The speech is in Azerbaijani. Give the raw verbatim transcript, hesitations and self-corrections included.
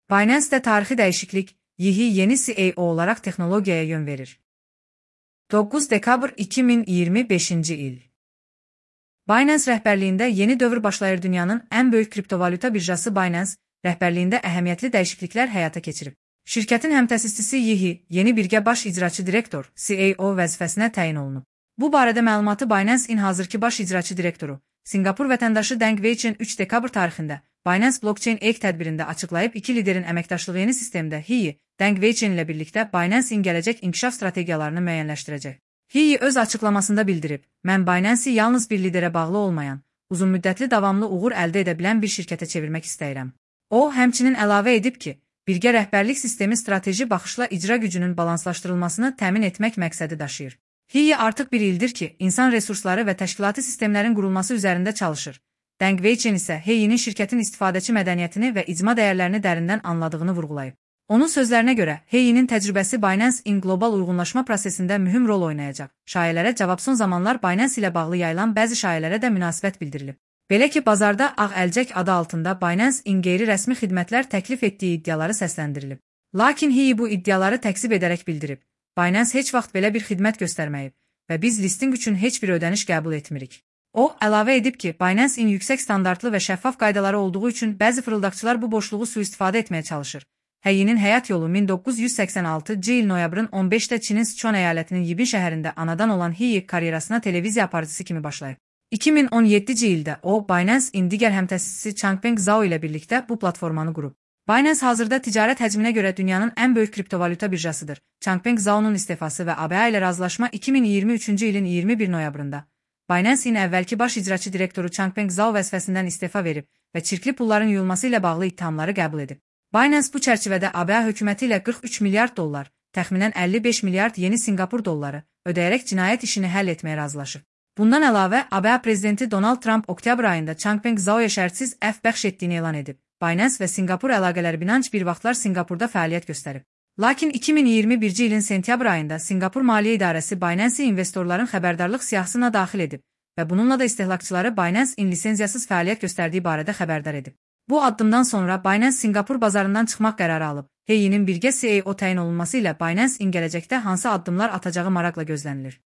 Binance'de tarixi dəyişiklik, Yihi yeni C E O olarak texnologiyaya yön verir. doqquz dekabr iki min iyirmi beşinci il. Binance rəhbərliyində yeni dövr başlayır. Dünyanın ən böyük kriptovalyuta birjası Binance rəhbərliyində əhəmiyyətli dəyişikliklər həyata keçirib. Şirkətin həmtəsisçisi Yihi yeni birgə baş icraçı direktor C E O vəzifəsinə təyin olunub. Bu barədə məlumatı Binance-in hazırki baş icraçı direktoru, Singapur vətəndaşı Deng Weichen üç dekabr tarixində Binance Blockchain Week tədbirində açıqlayıb. İki liderin əməkdaşlığı yeni sistemdə Yihi, Deng Weichen ilə birlikdə Binance-in gələcək inkişaf strategiyalarını müəyyənləşdirəcək. Yihi öz açıqlamasında bildirib, mən Binance-i yalnız bir liderə bağlı olmayan, uzunmüddətli davamlı uğur əldə edə bilən bir şirkətə çevirmək istəyirəm. O, həmçinin əlavə edib ki, birgə rəhbərlik sistemi strateji baxışla icra gücünün balanslaşdırılmasını təmin etmək məqsədi daşıyır. Yihi artıq bir ildir ki, insan resursları və təşkilati sistemlərin qurulması üzərində çalışır. Deng Weichen isə Yihinin şirkətin istifadəçi mədəniyyətini və icma dəyərlərini dərindən anladığını vurğulayıb. Onun sözlərinə görə, Yihinin təcrübəsi Binance-in qlobal uyğunlaşma prosesində mühüm rol oynayacaq. Şayələrə cavab son zamanlar Binance ilə bağlı yayılan bəzi şayələrə də münasibət bildirilib. Belə ki, bazarda Ağ Əlcək adı altında Binance-in qeyri-rəsmi xidmətlər təklif etdiyi iddiaları səsləndirilib. Lakin Yihi bu iddiaları təkzib edərək bildirib. Binance heç vaxt belə bir xidmət göstərməyib və biz listing üçün heç bir ödəniş qəbul etmirik. O, əlavə edib ki, Binance-in yüksək standartlı və şəffaf qaydaları olduğu üçün bəzi fırıldaqçılar bu boşluğu sui-istifadə etməyə çalışır. Yihinin həyat yolu min doqquz yüz səksən altıncı il noyabrın on beşində Çinin Sichuan əyalətinin Yibin şəhərində anadan olan Yihi karyerasına televiziya aparıcısı kimi başlayıb. iki min on yeddinci ildə o, Binance-in digər həmtəsisçisi Changpeng Zhao ilə birlikdə bu platformanı qurub. Binance hazırda ticarət həcminə görə dünyanın ən böyük kriptovalyuta birjasıdır. Changpeng Zhao'nun istifası və A B A ilə razılaşma iki min iyirmi üçüncü ilin iyirmi bir noyabrında. Binance-in əvvəlki baş icraçı direktoru Changpeng Zhao vəzifəsindən istefa verib və çirkli pulların yuyulması ilə bağlı ittihamları qəbul edib. Binance bu çərçivədə A B A hökuməti ilə qırx üç milyard dollar, təxminən əlli beş milyard yeni Singapur dolları ödəyərək cinayət işini həll etməyə razılaşıb. Bundan əlavə, A B A prezidenti Donald Trump oktyabr ayında Changpeng Zhao'ya şərtsiz əfv bəxş etdiyini elan edib. Binance və Singapur əlaqələri Binance bir vaxtlar Singapurda fəaliyyət göstərib. Lakin iki min iyirmi birinci ilin sentyabr ayında Singapur Maliyyə İdarəsi Binance-i investorların xəbərdarlıq siyahısına daxil edib və bununla da istehlakçıları Binance-in lisenziyasız fəaliyyət göstərdiyi barədə xəbərdar edib. Bu addımdan sonra Binance Singapur bazarından çıxmaq qərarı alıb. Yihinin birgə C E O təyin olunması ilə Binance-in gələcəkdə hansı addımlar atacağı maraqla gözlənilir.